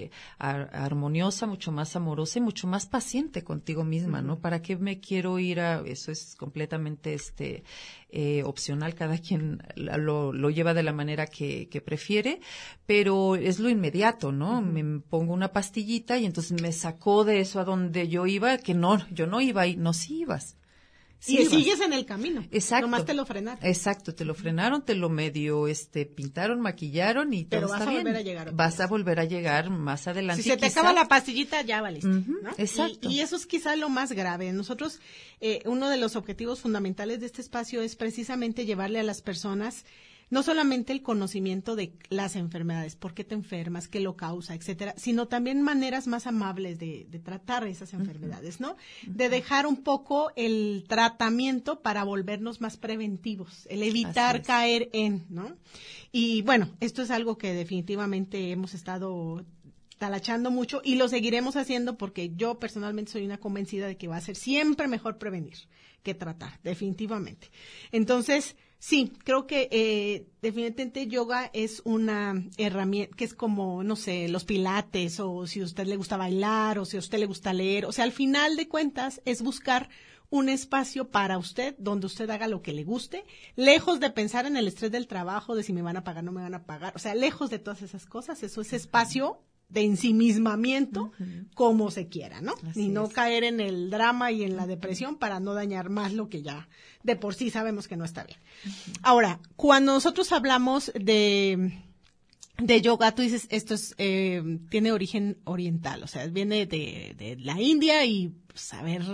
armoniosa, mucho más amorosa y mucho más paciente contigo misma, ¿no? ¿Para qué me quiero ir a...? Eso es completamente opcional, cada quien lo lleva de la manera que prefiere, pero es lo inmediato, ¿no? Me pongo una pastillita y entonces me sacó de eso a donde yo iba, que no, yo no iba ahí, no, sí ibas. Sí, y sigues en el camino. Exacto. Nomás te lo frenaron. Exacto, te lo frenaron, te lo medio pintaron, maquillaron y todo está bien. Pero vas a volver a llegar. Vas a volver a llegar más adelante. Si se te acaba la pastillita, ya valiste, ¿no? Exacto. Y eso es quizá lo más grave. Nosotros, uno de los objetivos fundamentales de este espacio es precisamente llevarle a las personas no solamente el conocimiento de las enfermedades, por qué te enfermas, qué lo causa, etcétera, sino también maneras más amables de tratar esas enfermedades, ¿no? De dejar un poco el tratamiento para volvernos más preventivos, el evitar caer en, ¿no? Y bueno, esto es algo que definitivamente hemos estado talachando mucho y lo seguiremos haciendo porque yo personalmente soy una convencida de que va a ser siempre mejor prevenir que tratar, definitivamente. Entonces, sí, creo que definitivamente yoga es una herramienta que es como, no sé, los pilates o si a usted le gusta bailar o si a usted le gusta leer. O sea, al final de cuentas es buscar un espacio para usted donde usted haga lo que le guste, lejos de pensar en el estrés del trabajo, de si me van a pagar, no me van a pagar. O sea, lejos de todas esas cosas, eso es espacio de ensimismamiento, como se quiera, ¿no? Y no caer en el drama y en la depresión para no dañar más lo que ya de por sí sabemos que no está bien. Ahora, cuando nosotros hablamos de yoga, tú dices, esto es, tiene origen oriental, o sea, viene de la India y pues, a ver,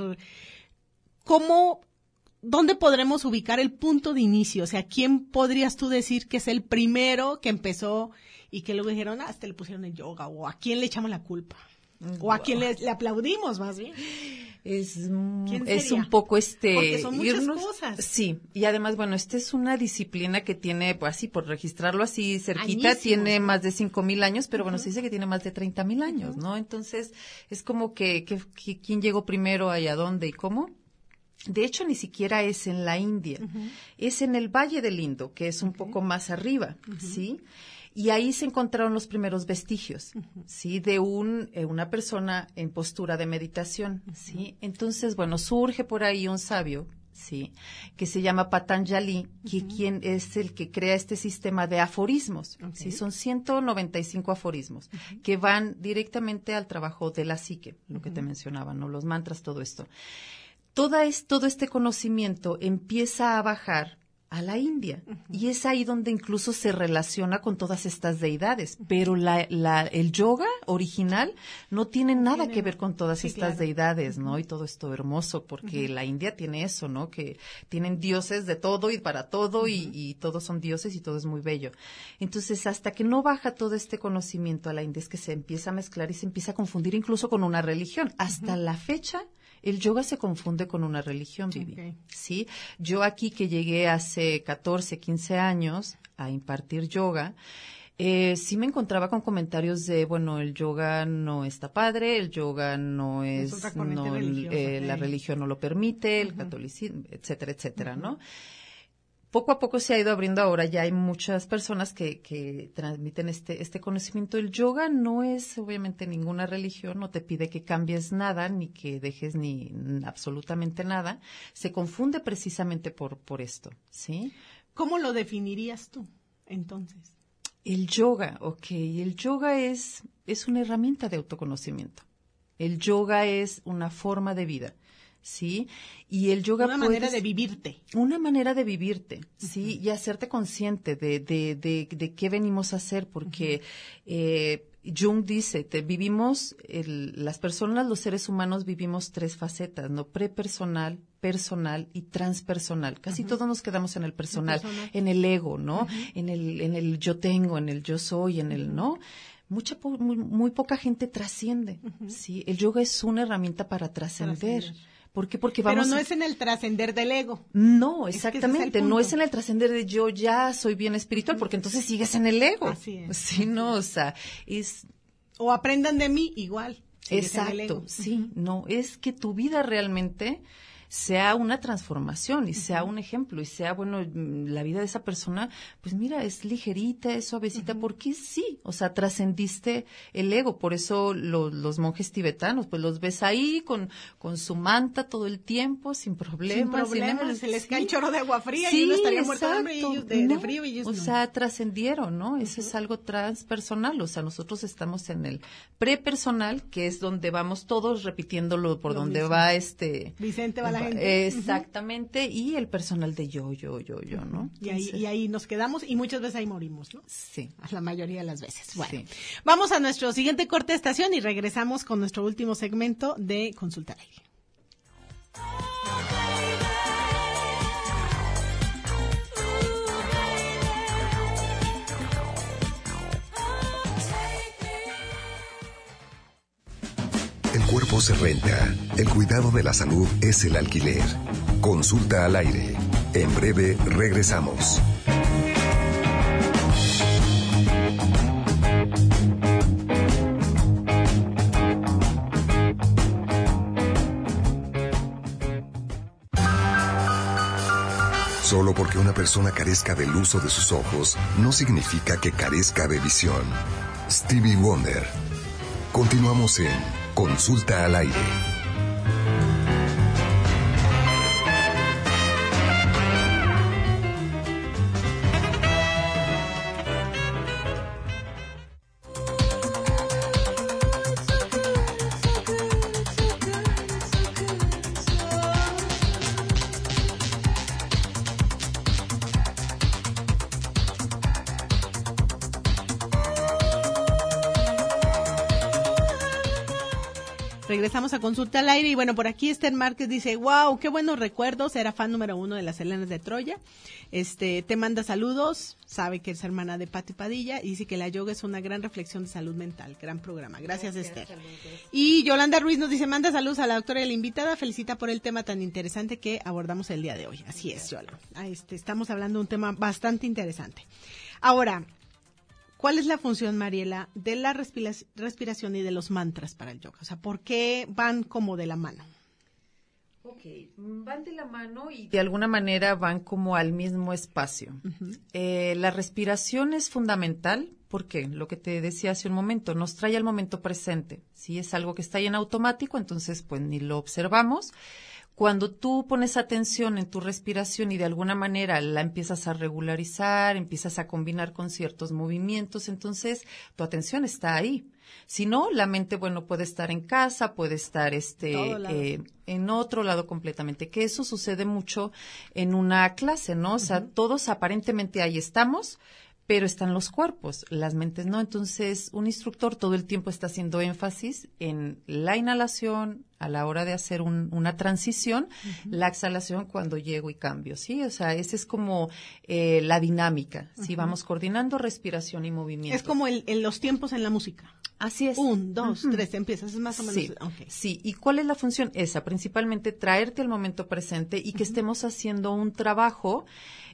¿dónde podremos ubicar el punto de inicio? O sea, ¿quién podrías tú decir que es el primero que empezó y que luego dijeron, hasta le pusieron el yoga? ¿O a quién le echamos la culpa? ¿O a quién le aplaudimos más bien? Es un poco Porque son muchas cosas. Sí, y además, bueno, esta es una disciplina que tiene, pues así, por registrarlo así cerquita, tiene más de 5,000 años, pero bueno, se dice que tiene más de 30,000 años, ¿no? Entonces, es como que ¿quién llegó primero, y a dónde y cómo? De hecho, ni siquiera es en la India, es en el Valle del Indo, que es un poco más arriba, ¿sí? Y ahí se encontraron los primeros vestigios, ¿sí? De una persona en postura de meditación, ¿sí? Entonces, bueno, surge por ahí un sabio, ¿sí? Que se llama Patanjali, quien es el que crea este sistema de aforismos, ¿sí? Son 195 aforismos que van directamente al trabajo de la psique, lo que te mencionaba, ¿no? Los mantras, todo esto. Todo este conocimiento empieza a bajar a la India y es ahí donde incluso se relaciona con todas estas deidades, pero el yoga original no tiene nada que ver con todas estas deidades, ¿no? Y todo esto hermoso, porque la India tiene eso, ¿no? Que tienen dioses de todo y para todo y todos son dioses y todo es muy bello. Entonces, hasta que no baja todo este conocimiento a la India es que se empieza a mezclar y se empieza a confundir incluso con una religión. Hasta la fecha, El yoga se confunde con una religión, Vivi. Okay. ¿Sí? Yo aquí que llegué hace 14, 15 años a impartir yoga, sí me encontraba con comentarios de, bueno, el yoga no está padre, el yoga no es, otra corriente religiosa, la religión no lo permite, el catolicismo, etcétera, etcétera, ¿no? Poco a poco se ha ido abriendo ahora, ya hay muchas personas que transmiten este conocimiento. El yoga no es obviamente ninguna religión, no te pide que cambies nada, ni que dejes ni absolutamente nada. Se confunde precisamente por esto, ¿sí? ¿Cómo lo definirías tú, entonces? El yoga, el yoga es una herramienta de autoconocimiento. El yoga es una forma de vida, ¿sí? Y el yoga una manera de vivirte. Una manera de vivirte, ¿sí? Y hacerte consciente de qué venimos a hacer, porque Jung dice, las personas, los seres humanos vivimos 3 facetas, ¿no? Prepersonal, personal y transpersonal. Casi todos nos quedamos en el personal, en el ego, ¿no? En el yo tengo, en el yo soy, en el, ¿no? Muy poca gente trasciende, ¿sí? El yoga es una herramienta para trascender. ¿Por qué? Porque vamos... Pero no es en el trascender del ego. No, exactamente. Es que no es en el trascender de yo ya soy bien espiritual, porque entonces sigues en el ego. Así es. Sí, no, o sea, es... O aprendan de mí igual. Exacto, sí, no, es que tu vida realmente sea una transformación y sea un ejemplo y sea, bueno, la vida de esa persona, pues mira, es ligerita, es suavecita, porque sí, o sea, trascendiste el ego. Por eso los monjes tibetanos, pues los ves ahí con su manta todo el tiempo, sin problemas. Se les cae un chorro de agua fría y uno estaría muerto de hambre y ellos de frío y ellos o sea, trascendieron, ¿no? Eso es algo transpersonal, o sea, nosotros estamos en el prepersonal, que es donde vamos todos repitiéndolo por donde va Vicente va la gente. Exactamente, y el personal de yo, ¿no? Y ahí nos quedamos y muchas veces ahí morimos, ¿no? Sí. La mayoría de las veces. Bueno, sí. Vamos a nuestro siguiente corte de estación y regresamos con nuestro último segmento de Consulta al Aire. El cuerpo se renta. El cuidado de la salud es el alquiler. Consulta al Aire. En breve regresamos. Solo porque una persona carezca del uso de sus ojos, no significa que carezca de visión. Stevie Wonder. Continuamos en Consulta al Aire. Regresamos a Consulta al Aire y bueno, por aquí Esther Márquez dice, wow, qué buenos recuerdos, era fan número 1 de las Helenas de Troya, te manda saludos, sabe que es hermana de Pati Padilla y dice que la yoga es una gran reflexión de salud mental, gran programa, gracias Esther. Saludos. Y Yolanda Ruiz nos dice, manda saludos a la doctora y a la invitada, felicita por el tema tan interesante que abordamos el día de hoy, así es Yola, estamos hablando de un tema bastante interesante. Ahora, ¿cuál es la función, Mariela, de la respiración y de los mantras para el yoga? O sea, ¿por qué van como de la mano? Van de la mano y de alguna manera van como al mismo espacio. La respiración es fundamental porque, lo que te decía hace un momento, nos trae al momento presente. Si es algo que está ahí en automático, entonces pues ni lo observamos. Cuando tú pones atención en tu respiración y de alguna manera la empiezas a regularizar, empiezas a combinar con ciertos movimientos, entonces tu atención está ahí. Si no, la mente, bueno, puede estar en casa, puede estar en otro lado completamente, que eso sucede mucho en una clase, ¿no? O sea, todos aparentemente ahí estamos, pero están los cuerpos, las mentes no. Entonces, un instructor todo el tiempo está haciendo énfasis en la inhalación a la hora de hacer una transición, la exhalación cuando llego y cambio, ¿sí? O sea, esa es como la dinámica, ¿sí? Vamos coordinando respiración y movimiento. Es como los tiempos en la música. Así es. 1, 2, 3, empiezas, es más o menos. Sí, Okay. sí. ¿Y cuál es la función? Esa, principalmente traerte al momento presente y que estemos haciendo un trabajo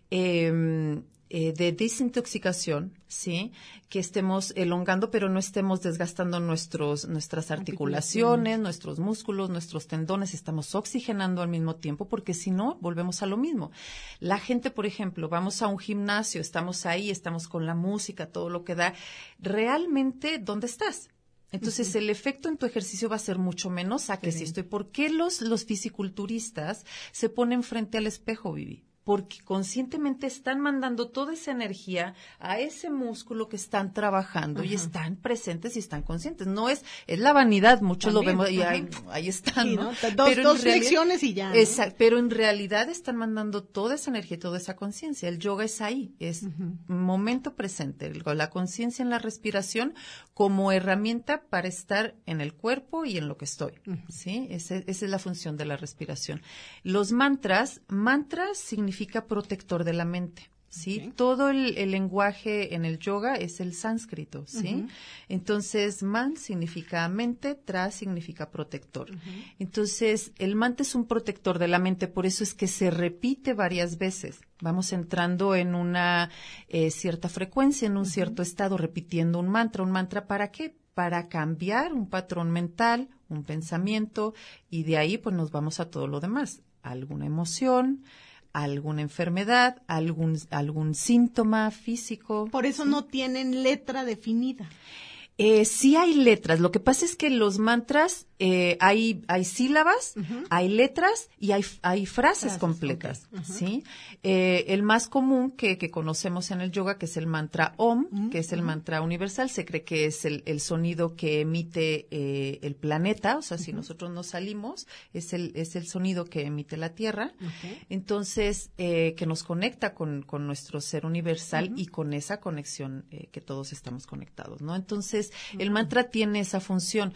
de desintoxicación, ¿sí? Que estemos elongando, pero no estemos desgastando nuestras articulaciones, nuestros músculos, nuestros tendones, estamos oxigenando al mismo tiempo, porque si no, volvemos a lo mismo. La gente, por ejemplo, vamos a un gimnasio, estamos ahí, estamos con la música, todo lo que da. Realmente, ¿dónde estás? Entonces, el efecto en tu ejercicio va a ser mucho menos a que si estoy. ¿Por qué los fisiculturistas se ponen frente al espejo, Vivi? Porque conscientemente están mandando toda esa energía a ese músculo que están trabajando y están presentes y están conscientes. No es la vanidad, muchos lo vemos y ahí están, sí, ¿no? Dos flexiones y ya. Exacto, pero en realidad están mandando toda esa energía y toda esa conciencia. El yoga es ahí, es momento presente, la conciencia en la respiración como herramienta para estar en el cuerpo y en lo que estoy, ¿sí? Esa es la función de la respiración. Los mantras significa protector de la mente, ¿sí? Okay. Todo el lenguaje en el yoga es el sánscrito, ¿sí? Entonces, man significa mente, tra significa protector. Entonces, el mantra es un protector de la mente, por eso es que se repite varias veces. Vamos entrando en una cierta frecuencia, en un cierto estado, repitiendo un mantra. ¿Un mantra para qué? Para cambiar un patrón mental, un pensamiento, y de ahí pues nos vamos a todo lo demás. Alguna emoción, alguna enfermedad, algún síntoma físico. Por eso no tienen letra definida. Sí hay letras. Lo que pasa es que los mantras hay sílabas, hay letras y hay frases completas, okay. ¿Sí? El más común que conocemos en el yoga, que es el mantra Om, que es el mantra universal, se cree que es el sonido que emite el planeta, o sea, si nosotros nos salimos, es el sonido que emite la Tierra. Okay. Entonces, que nos conecta con nuestro ser universal y con esa conexión que todos estamos conectados, ¿no? Entonces, el mantra tiene esa función.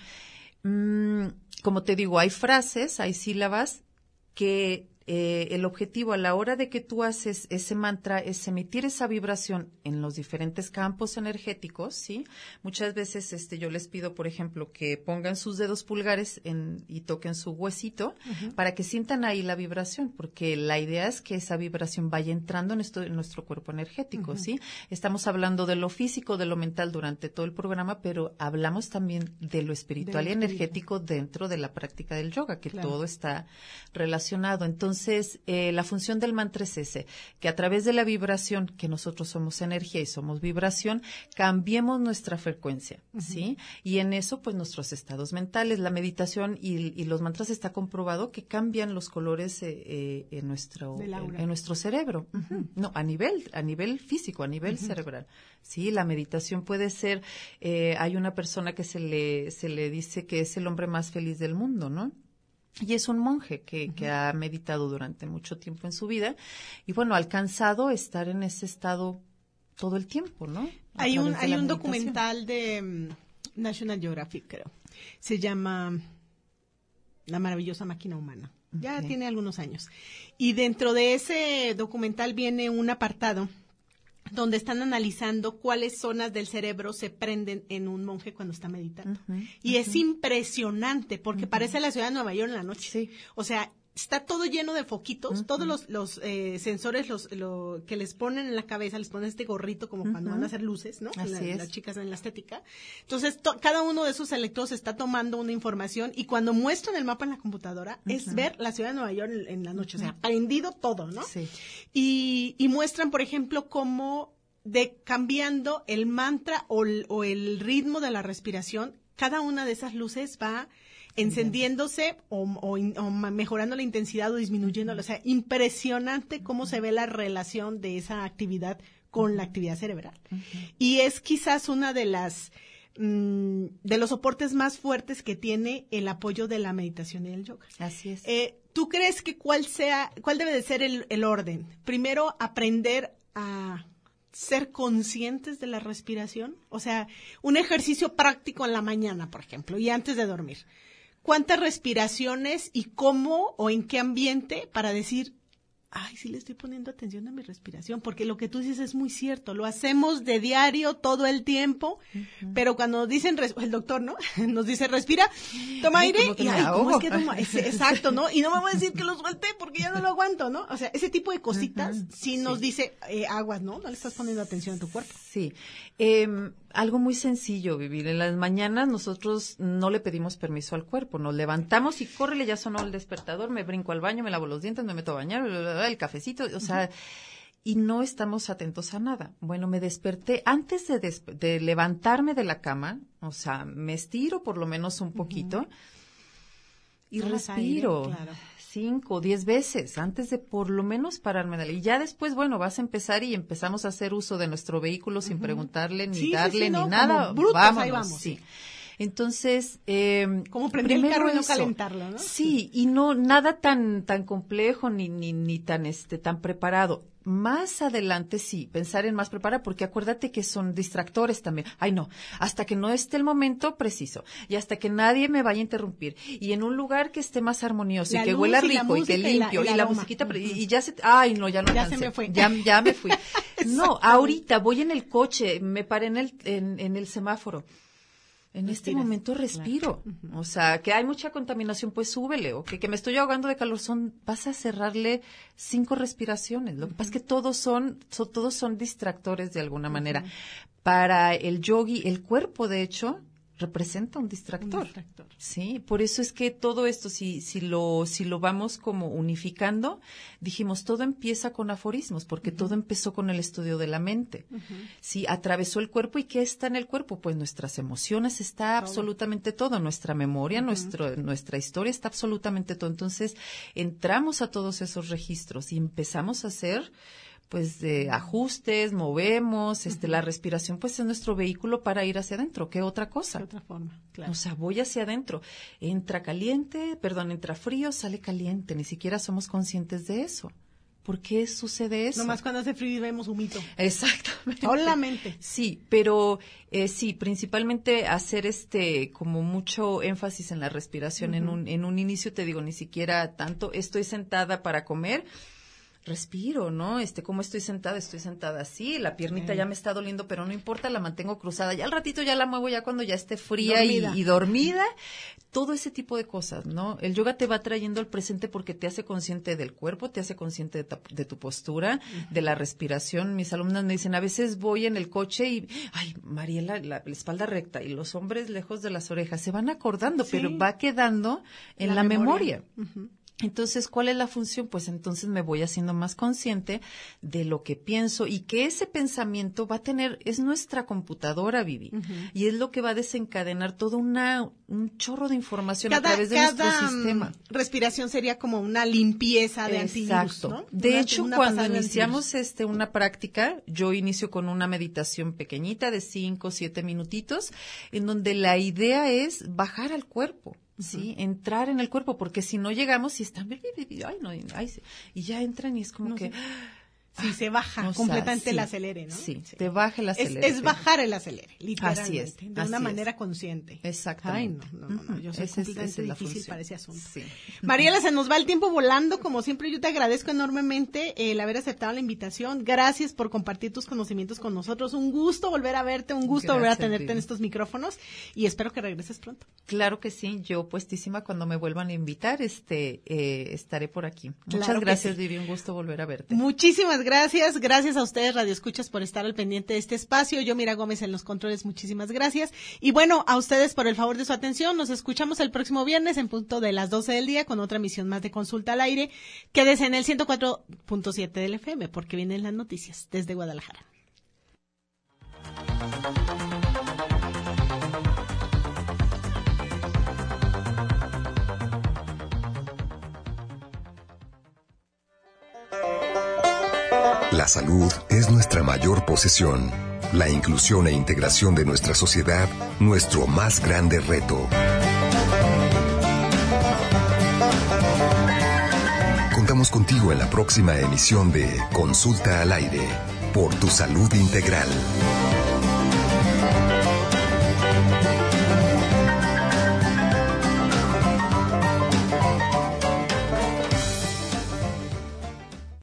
Como te digo, hay frases, hay sílabas que el objetivo a la hora de que tú haces ese mantra es emitir esa vibración en los diferentes campos energéticos, ¿sí? Muchas veces yo les pido, por ejemplo, que pongan sus dedos pulgares y toquen su huesito para que sientan ahí la vibración, porque la idea es que esa vibración vaya entrando en nuestro cuerpo energético, ¿sí? Estamos hablando de lo físico, de lo mental durante todo el programa, pero hablamos también de lo espiritual y energético dentro de la práctica del yoga, que todo está relacionado. Entonces, la función del mantra es ese, que a través de la vibración, que nosotros somos energía y somos vibración, cambiemos nuestra frecuencia, ¿sí? Y en eso, pues, nuestros estados mentales, la meditación y los mantras está comprobado que cambian los colores en nuestro cerebro. No, a nivel físico, a nivel cerebral. Sí, la meditación puede ser, hay una persona que se le dice que es el hombre más feliz del mundo, ¿no? Y es un monje que ha meditado durante mucho tiempo en su vida y, bueno, ha alcanzado estar en ese estado todo el tiempo, ¿no? Hay un documental de National Geographic, creo. Se llama La maravillosa máquina humana. Ya tiene algunos años. Y dentro de ese documental viene un apartado donde están analizando cuáles zonas del cerebro se prenden en un monje cuando está meditando. Y es impresionante, porque parece la ciudad de Nueva York en la noche. Sí. O sea, está todo lleno de foquitos, todos los sensores que les ponen en la cabeza, les ponen este gorrito como cuando van a hacer luces, ¿no? Las chicas en la estética. Entonces, cada uno de esos electrodos está tomando una información y cuando muestran el mapa en la computadora es ver la ciudad de Nueva York en la noche, o sea, prendido todo, ¿no? Sí. Y muestran, por ejemplo, cómo cambiando el mantra o el ritmo de la respiración, cada una de esas luces va encendiéndose o mejorando la intensidad o disminuyéndola. O sea, impresionante cómo se ve la relación de esa actividad con la actividad cerebral. Y es quizás una de los soportes más fuertes que tiene el apoyo de la meditación y el yoga. Así es. ¿Tú crees que cuál debe de ser el orden? Primero, aprender a ser conscientes de la respiración? O sea, un ejercicio práctico en la mañana, por ejemplo, y antes de dormir. ¿Cuántas respiraciones y cómo o en qué ambiente para decir, ay, sí le estoy poniendo atención a mi respiración? Porque lo que tú dices es muy cierto, lo hacemos de diario todo el tiempo, pero cuando nos dicen, el doctor, ¿no? Nos dice, respira, toma aire, y ay, ¿cómo es que toma? Exacto, ¿no? Y no me voy a decir que lo suelte porque ya no lo aguanto, ¿no? O sea, ese tipo de cositas sí nos dice, aguas, ¿no? No le estás poniendo atención a tu cuerpo. Sí. Algo muy sencillo, Vivir. En las mañanas nosotros no le pedimos permiso al cuerpo, nos levantamos y córrele, ya sonó el despertador, me brinco al baño, me lavo los dientes, me meto a bañar, el cafecito, o sea, y no estamos atentos a nada. Bueno, me desperté, antes de levantarme de la cama, o sea, me estiro por lo menos un poquito y respiro. Aire, claro. 5 o 10 veces antes de por lo menos pararme de la... Y ya después, bueno, vas a empezar y empezamos a hacer uso de nuestro vehículo sin preguntarle, ni darle, ni nada. Brutos, vámonos, ahí vamos. Sí. Entonces, como prender el carro y no calentarlo, ¿no? Sí, y no nada tan complejo ni tan preparado. Más adelante sí, pensar en más preparado, porque acuérdate que son distractores también. Ay, no, hasta que no esté el momento preciso y hasta que nadie me vaya a interrumpir y en un lugar que esté más armonioso y que huela rico y que limpio y la musiquita y ya se, ay, no, ya no ya alcancé. Se me fue. Ya me fui. No, ahorita voy en el coche, me paré en el semáforo. En este momento respiro. Claro. O sea, que hay mucha contaminación, pues súbele. O que me estoy ahogando de calor, vas a cerrarle 5 respiraciones. Lo que pasa es que todos son distractores de alguna manera. Para el yogi, el cuerpo, de hecho, representa un distractor. Sí, por eso es que todo esto, si lo vamos como unificando, dijimos, todo empieza con aforismos, porque todo empezó con el estudio de la mente. Sí, atravesó el cuerpo, ¿y qué está en el cuerpo? Pues nuestras emociones, está absolutamente todo, nuestra memoria, nuestra historia, está absolutamente todo. Entonces, entramos a todos esos registros y empezamos a hacer pues de ajustes, movemos, la respiración pues es nuestro vehículo para ir hacia adentro. ¿Qué otra cosa? ¿Qué otra forma? Claro. O sea, voy hacia adentro. Entra frío, sale caliente. Ni siquiera somos conscientes de eso. ¿Por qué sucede eso? Nomás cuando hace frío y vemos humito. Exactamente. Solamente. Sí, pero sí, principalmente hacer como mucho énfasis en la respiración. En un inicio te digo, ni siquiera tanto, estoy sentada para comer, respiro, ¿no? ¿Cómo estoy sentada? Estoy sentada así, la piernita ya me está doliendo, pero no importa, la mantengo cruzada. Ya al ratito ya la muevo, ya cuando ya esté fría y dormida. Todo ese tipo de cosas, ¿no? El yoga te va trayendo al presente porque te hace consciente del cuerpo, te hace consciente de tu postura, de la respiración. Mis alumnas me dicen, a veces voy en el coche y, ay, Mariela, la espalda recta y los hombres lejos de las orejas. Se van acordando, pero va quedando en la memoria. Entonces, ¿cuál es la función? Pues entonces me voy haciendo más consciente de lo que pienso y que ese pensamiento va a tener, es nuestra computadora, Vivi, y es lo que va a desencadenar todo un chorro de información a través de nuestro sistema. Respiración sería como una limpieza de antivirus, ¿no? De hecho, cuando iniciamos una práctica, yo inicio con una meditación pequeñita de 5 o 7 minutitos, en donde la idea es bajar al cuerpo. Sí, entrar en el cuerpo, porque si no llegamos y están, y ya entran y es como que... Sí, se baja completamente el acelere, ¿no? Sí, te baja el acelere. Es bajar el acelere, literalmente. Así es. De una manera consciente. Exactamente. Ay, no, yo soy completamente difícil para ese asunto. Sí. Mariela, se nos va el tiempo volando, como siempre. Yo te agradezco enormemente el haber aceptado la invitación. Gracias por compartir tus conocimientos con nosotros. Un gusto volver a verte, un gusto volver a tenerte en estos micrófonos y espero que regreses pronto. Claro que sí, yo puestísima cuando me vuelvan a invitar, estaré por aquí. Muchas claro gracias, Vivi, un gusto volver a verte. Muchísimas gracias a ustedes, radioescuchas, por estar al pendiente de este espacio. Yo, Mira Gómez, en los controles, muchísimas gracias. Y bueno, a ustedes por el favor de su atención. Nos escuchamos el próximo viernes en punto de las 12 del día con otra emisión más de Consulta al Aire. Quédese en el 104.7 del FM porque vienen las noticias desde Guadalajara. La salud es nuestra mayor posesión. La inclusión e integración de nuestra sociedad, nuestro más grande reto. Contamos contigo en la próxima emisión de Consulta al Aire. por tu salud integral.